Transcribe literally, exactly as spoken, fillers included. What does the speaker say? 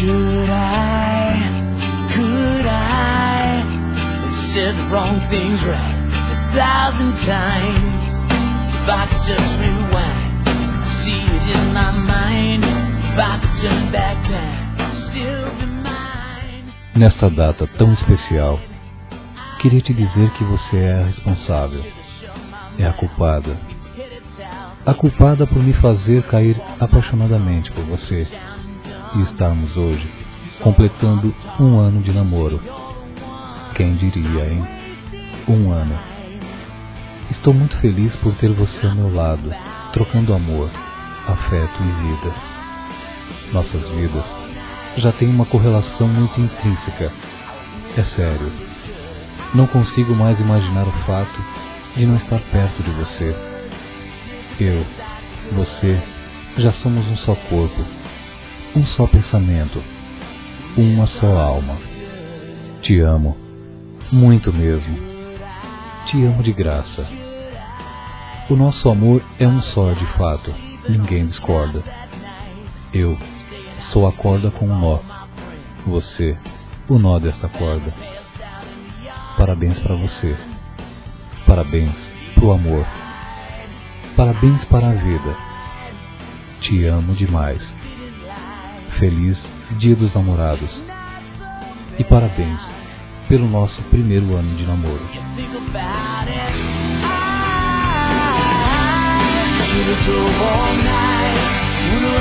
Should I, could I, said the wrong things right a thousand times. If I could just rewind, see it in my mind. If I could turn back time, still be mine. Nesta data tão especial, queria te dizer que você é a responsável, é a culpada. A culpada por me fazer cair apaixonadamente por você e estarmos hoje completando um ano de namoro. Quem diria, hein? Um ano. Estou muito feliz por ter você ao meu lado, trocando amor, afeto e vida. Nossas vidas já têm uma correlação muito intrínseca. É sério. Não consigo mais imaginar o fato de não estar perto de você. Eu, você, já somos um só corpo, um só pensamento, uma só alma. Te amo, muito mesmo. Te amo de graça. O nosso amor é um só de fato, ninguém discorda. Eu sou a corda com um nó, você, o nó desta corda. Parabéns para você, parabéns pro amor. Parabéns para a vida. Te amo demais. Feliz Dia dos Namorados. E parabéns pelo nosso primeiro ano de namoro. All night,